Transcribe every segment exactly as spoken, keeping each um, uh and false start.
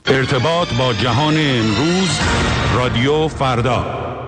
ارتباط با جهان امروز، رادیو فردا.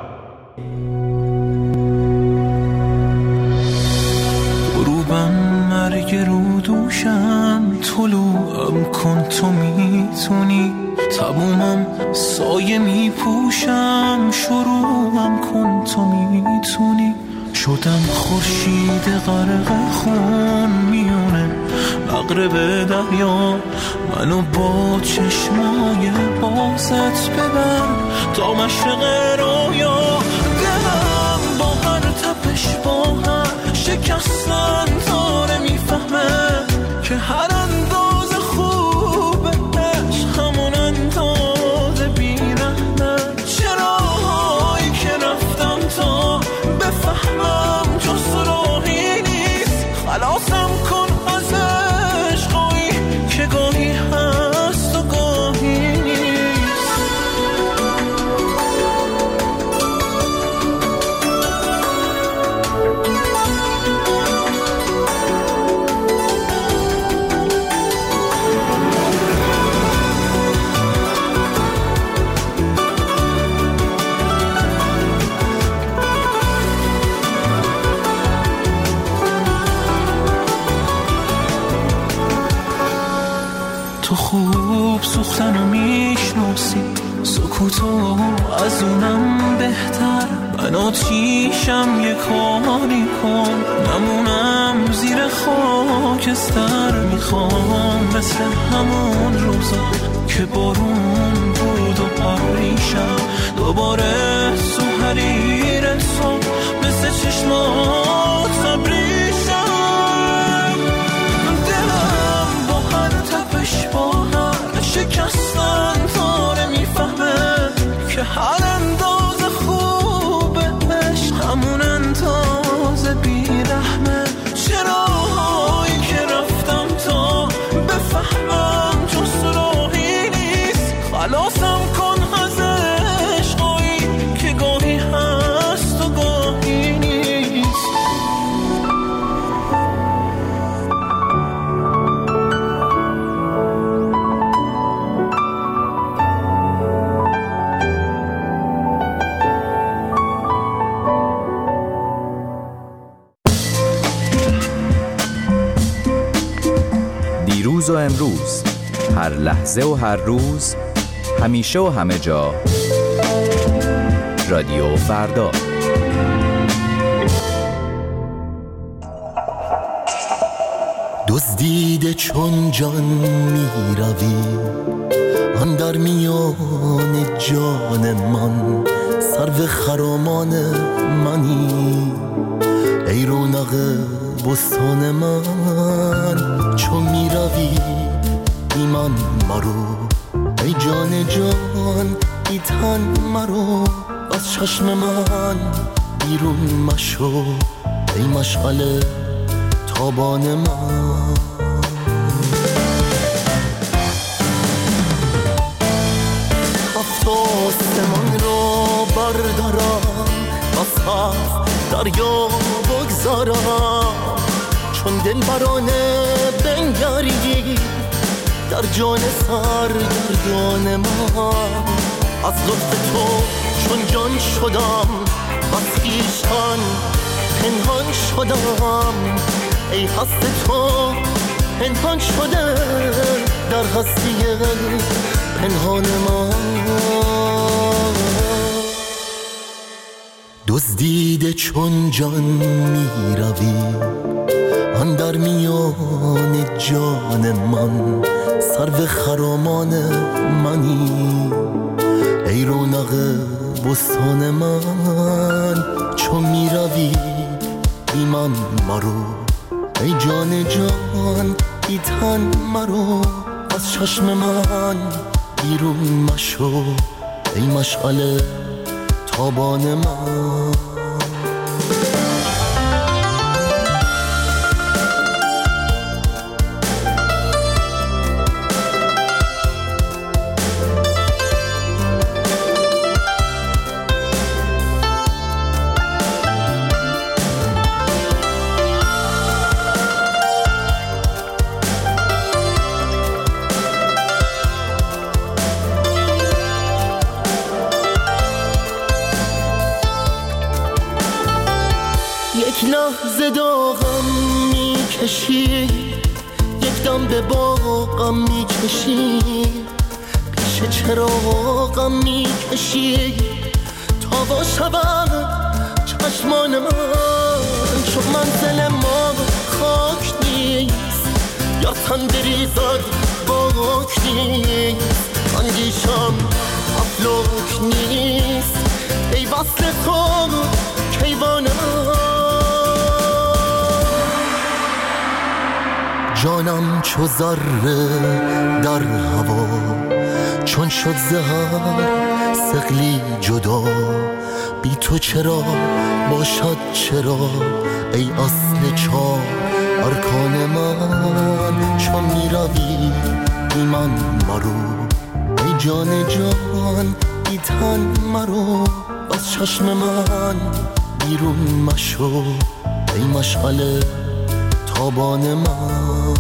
غروبم مرگ رو دوشم، طلوعم کن تو میتونی، تمومم سایه میپوشم، شروعم کن تو میتونی. شدم خورشید غرق خون میونه مغرب دریا، منو با چشمای بازت ببر تا مشرق رویا. دلم با هر تپش با هر شکستن داره میفهمه که هر اندازه خوبه عشق همون اندازه بیرحمه. چرایی که رفتم تا بفهمم جز راهی نیست، خلاصم کن از عشقایی که گاهی هست و گاهی نیست. تو خوب سوختنو میشناسی، سکوتو از اونم بهتر. من آتیشم یه کاری کن، نمونم زیر خاکستر. میخوام مثل همون روزا که بارون بود و پریشم دوباره تو حریر تو مثل چشمات تبریشم. دلم با هر تپش با هر شکستن داره میفهمه که هر اندازه خوبه عشق همون اندازه بیرحمه. چرایی که رفتم تا بفهمم جز راهی نیست، خلاصم کن از عشقایی که گاهی هست و گاهی نیست. دیروز و امروز، هر لحظه و هر روز، همیشه و همه جا، رادیو فردا. دزدیده چون جان می روی، آن در میان جان من، سرو خرامان منی ای رونق بستان من. چون می روی ایمان مرو ای جان جان، ای تن مرو از چشم من بیرون مشو ای مشغل تابان من. هفت آسمان را بردارم، از هفت دریا بگذارم، چون دل برانه بنگری در جان سرگردان من. از لطف تو چون جان شدم، از خویشتن پنهان شدم، ای هست تو پنهان شده در هستی پنهان من. دزدیده چون جان می روی، آن در میان جان من، سرو خرامان منی ای رونق بستان من. چون می روی ایمان مرو ای جان جان، ای تن مرو از چشم من بیرون مشو ای مشغل تابان من. یک لحظه داغم میکشی، یک دم به باغم میکشی، پیش چراغم میکشی تا با شبم چشمان من، چون منزل ما خاک نیست یا تن بریزد باک نیست، اندیشم افلاک نیست ای وصل تو کیوان من. جانم چو ذره در هوا، چون شد زهر سقلی جدا، بی تو چرا باشد چرا ای اصل چار ارکان من، چون می روی بی من مرو ای جان جان بی تن مرو، از چشم من بیرون مشو ای مشعل تابان من.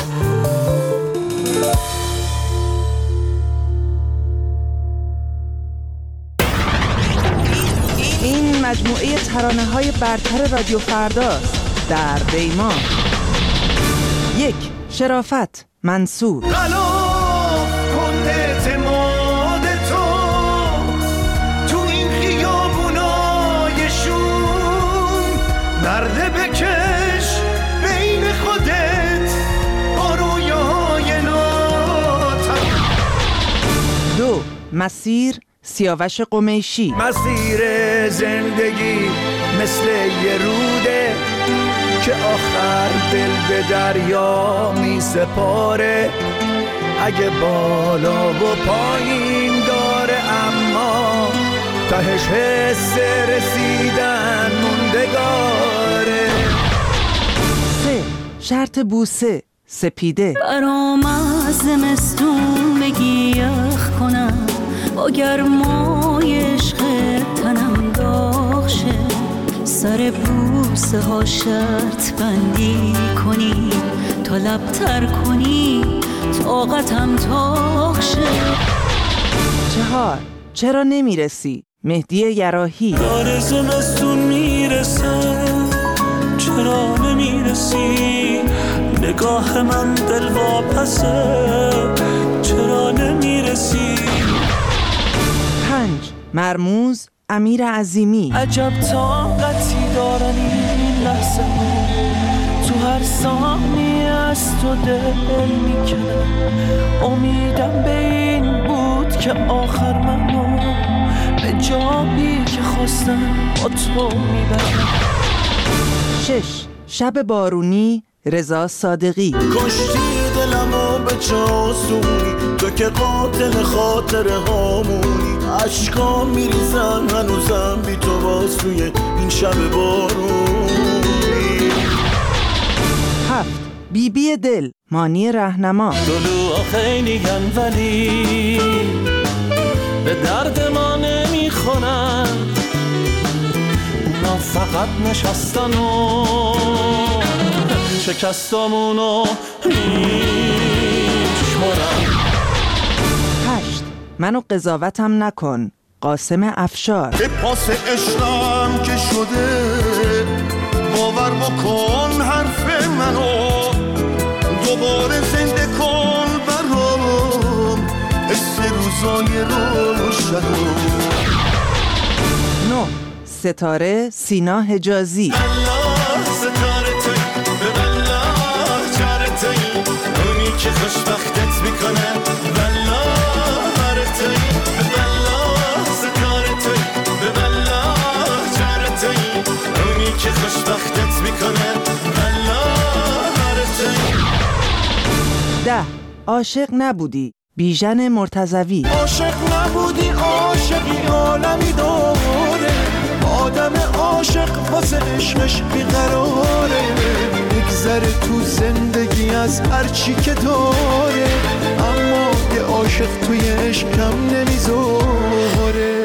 این مجموعه ترانه‌های برتر رادیو فرداست. در دیما یک، شرافت، منصور. غلاف کن اعتماد تو تو این خیابونای شوم، نرده بکش بین خودت با رویاهای ناتن. دو، مسیر، سیاوش قمیشی. مسیر زندگی مثل یه روده که آخر دل به دریا می سپاره، اگه بالا و پایین داره اما تهش حس رسیدن موندگاره. سه، شرط بوسه، سپیده. برام از زمستون بگی یخ کنم، با گرمای عشق تنم داغ شه، سر بوسه ها شرط بندی کنی تا لبتر کنی طاقتم تاق شه. چهار، چرا نمیرسی، مهدی یراحی. داره زمستون میرسه چرا نمیرسی، نگاه من دل واپسه چرا نمیرسی. پنج، مرموز، امیر عظیمی. عجب طاقتی دارن این لحظه ها، تو هر ثانیه از تو دل میکنم، امیدم به این بود که آخر منو به جایی که خواستم با تو میبرم. شش، شب بارونی، رضا صادقی. کشتی دلمو به چاسونی، تو که قاتل خاطره هامونی، عشقا میریزن هنوزم بی تو باز توی این شب بارونی. هفت، بی بی دل، مانی رهنما. دلوها خیلی گن ولی به درد ما نمیخونن، اونا فقط نشستن و شکستامونو میشمارن. هشت، منو قضاوتم نکن، قاسم افشار. به پاس عشقم که شده باور بکن حرف منو، دوباره زنده کن برام حس روزای روشنو. نه، ستاره، سینا حجازی. الله ستاره توی به الله چاره توی، اونی که خوشبختت میکنه بالله هر توی، به بالله ستاره توی به بالله چاره توی، اونی که خوشبختت میکنه بالله هر توی. ده، عاشق نبودی، بیژن مرتضوی. عاشق نبودی عاشقی عالمی داره، آدم عاشق واسه عشقش بیقراره، میگذره تو زندگی از هرچی که داره، اما یه عاشق توی عشقم نمیذاره.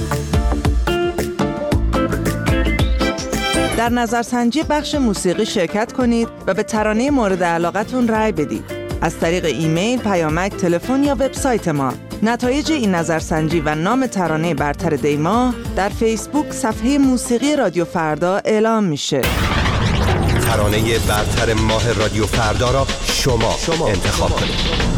در نظرسنجی بخش موسیقی شرکت کنید و به ترانه مورد علاقتون رأی بدید. از طریق ایمیل، پیامک، تلفن یا وبسایت ما نتایج این نظرسنجی و نام ترانه برتر دیما در فیسبوک صفحه موسیقی رادیو فردا اعلام میشه. ترانه برتر ماه رادیو فردا را شما, شما انتخاب کنید.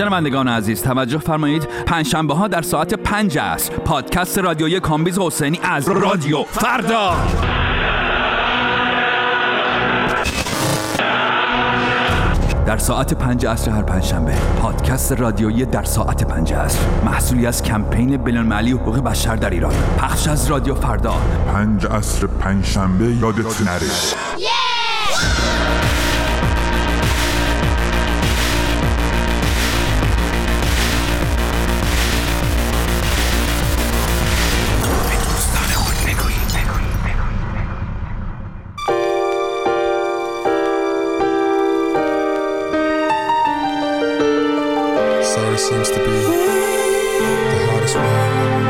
شنوندگان عزیز توجه فرمایید، پنجشنبه ها در ساعت پنج عصر پادکست رادیویی کامبیز حسینی از رادیو فردا. در ساعت پنج عصر هر پنجشنبه پادکست رادیویی در ساعت پنج عصر، محصولی از کمپین بین‌المللی حقوق بشر در ایران، پخش از رادیو فردا. پنج عصر پنجشنبه یادت نره. Seems to be the hardest one.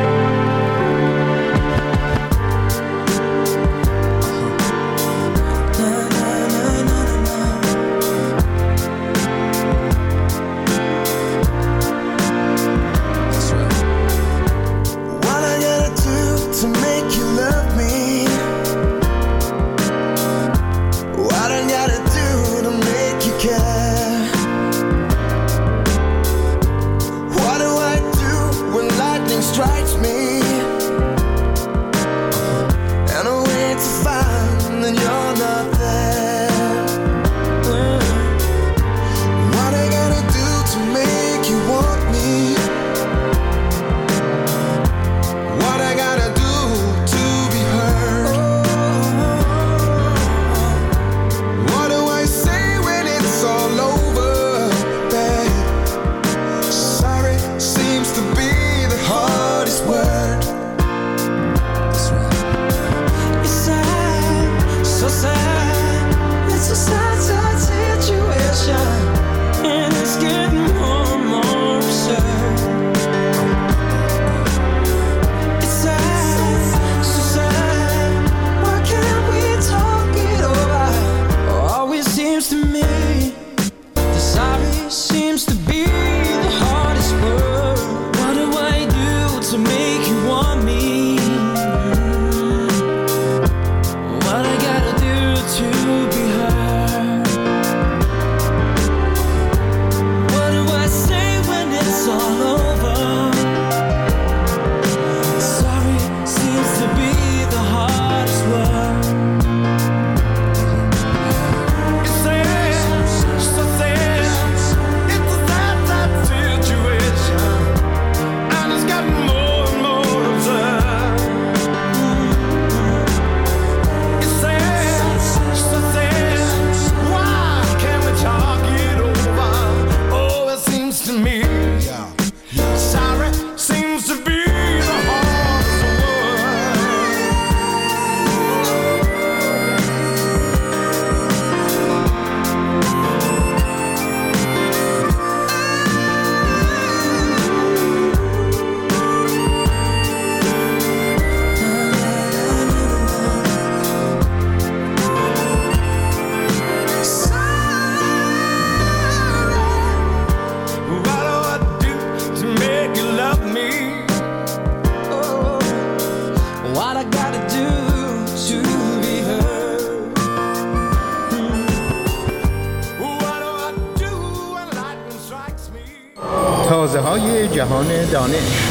تازه‌های جهان دانش.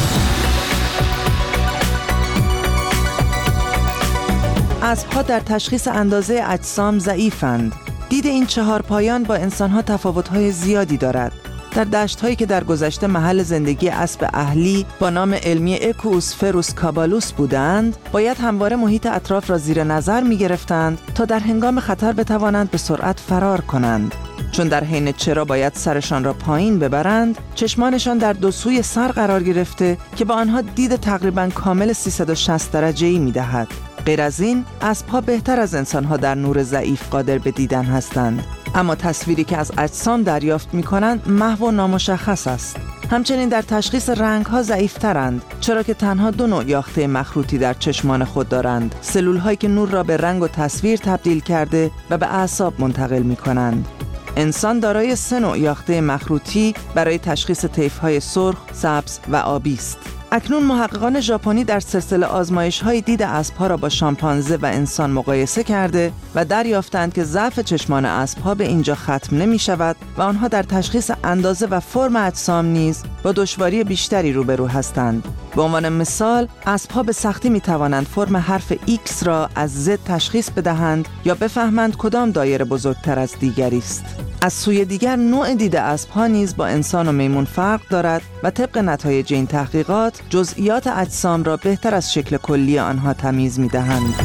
اسب‌ها در تشخیص اندازه اجسام ضعیفند. دید این چهار پایان با انسان‌ها تفاوت‌های زیادی دارد. در دشت‌هایی که در گذشته محل زندگی اسب اهلی با نام علمی اکوسفروس کابالوس بودند، باید همواره محیط اطراف را زیر نظر می‌گرفتند تا در هنگام خطر بتوانند به سرعت فرار کنند. چون در حین چرا باید سرشان را پایین ببرند، چشمانشان در دو سوی سر قرار گرفته که با آنها دید تقریباً کامل سیصد و شصت درجه‌ای می‌دهد. غیر از این، اسب‌ها بهتر از انسان‌ها در نور ضعیف قادر به دیدن هستند، اما تصویری که از اجسام دریافت می‌کنند محو و نامشخص است. همچنین در تشخیص رنگ‌ها ضعیف‌ترند، چرا که تنها دو نوع یاخته مخروطی در چشمان خود دارند، سلول‌هایی که نور را به رنگ و تصویر تبدیل کرده و به اعصاب منتقل می‌کنند. انسان دارای سه نوع یاخته مخروطی برای تشخیص طیف‌های سرخ، سبز و آبی است. اکنون محققان ژاپنی در سلسله آزمایش‌های دید اسب‌ها را با شامپانزه و انسان مقایسه کرده و دریافتند که ضعف چشمان اسب‌ها به اینجا ختم نمی‌شود و آنها در تشخیص اندازه و فرم اجسام نیز با دشواری بیشتری روبرو هستند. به عنوان مثال، اسب‌ها به سختی می‌توانند فرم حرف X را از Z تشخیص بدهند یا بفهمند کدام دایره بزرگتر از دیگری است. از سوی دیگر نوع دید اسب‌ها نیز با انسان و میمون فرق دارد و طبق نتایج این تحقیقات جزئیات اجسام را بهتر از شکل کلی آنها تمیز می‌دهند.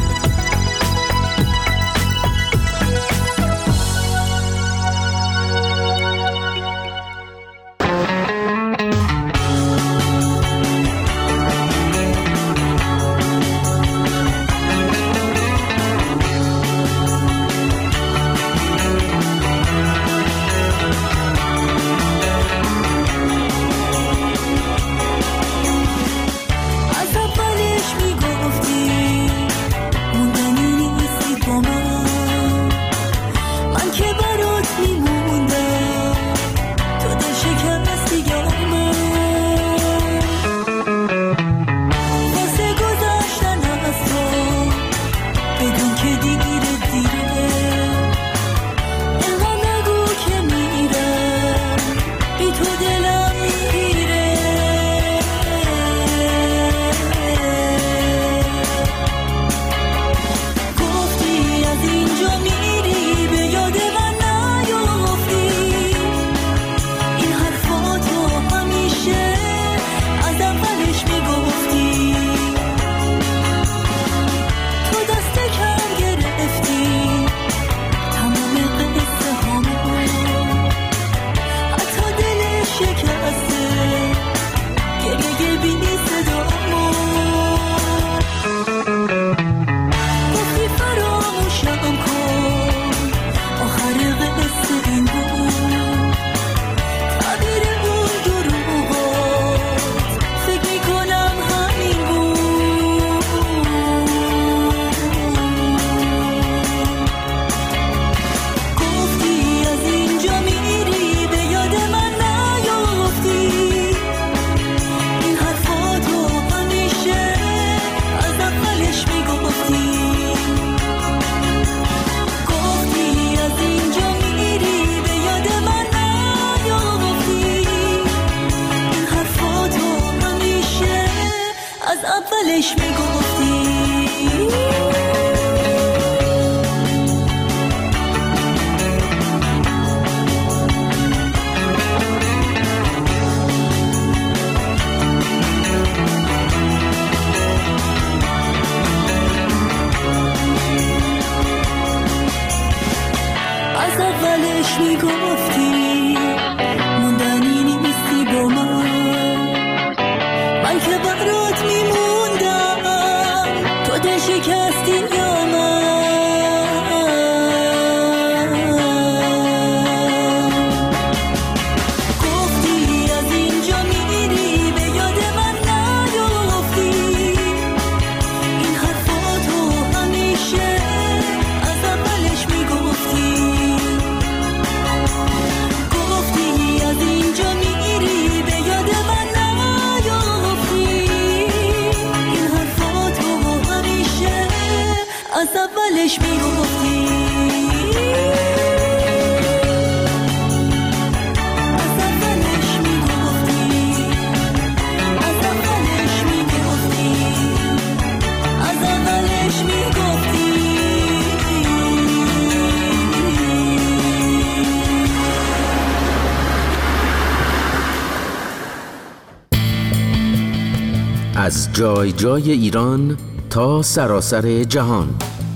از جای جای ایران تا سراسر جهان،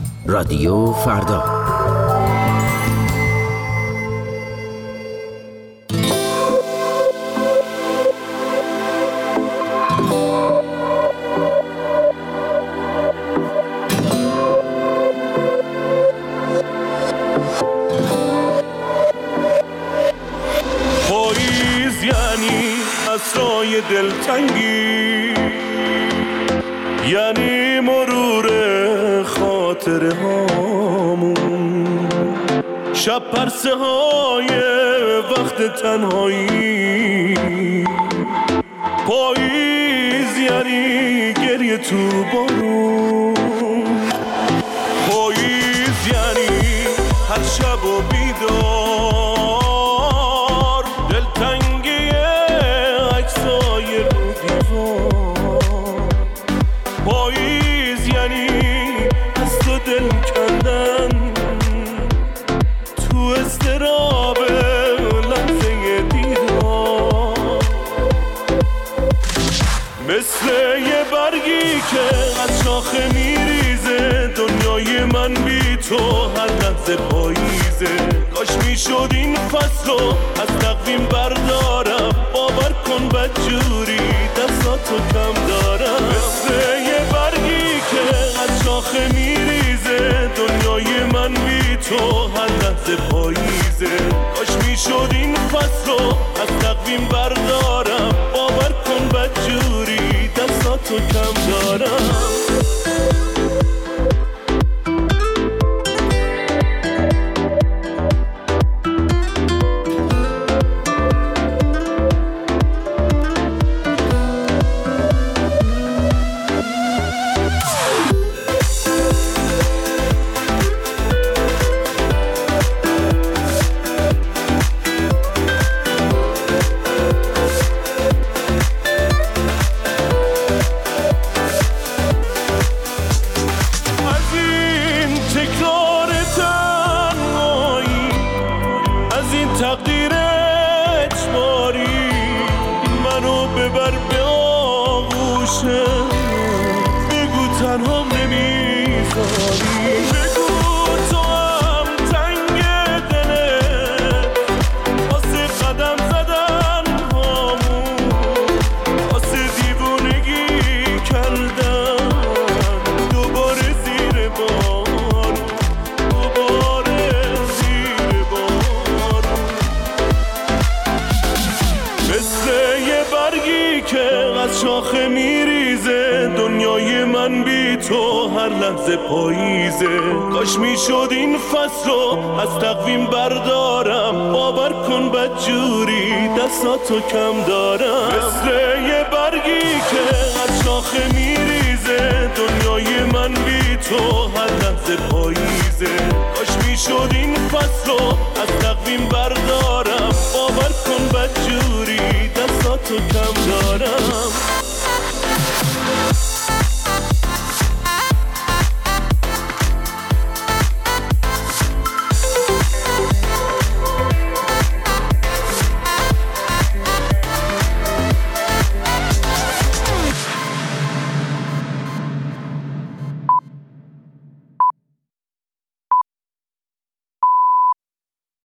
رادیو فردا. پاییز یعنی عصای دلتنگی، یعنی مرور خاطره هامون، شب پرسه های وقت تنهایی. پاییز یعنی گریه تو بارون، پاییز یعنی هر شب و بیدار، دلتنگی عکسای رو دیوار. پاییز یعنی از تو دل کندن تو اضطراب لحظه دیدار، مثل یه برگی که از شاخه میریزه. دنیای من بی تو هر لحظه پاییزه. کاش میشد این فصل رو از تقویم بردارم، باور کن بدجوری دستاتو کم دارم. مثل یه برگی که از شاخه میریزه. دنیای من بی تو هر لحظه پاییزه. کاش میشد این فصل رو از تقویم بردارم، باور کن بدجوری دستاتو کم دارم. شاخه میریزه. دنیای من بی تو هر لحظه پاییزه. کاش میشد این فصل رو از تقویم بردارم، باور کن بدجوری دستاتو کم دارم. مثل یه برگی که از شاخه میریزه. دنیای من بی تو هر لحظه پاییزه. کاش میشد این فصل رو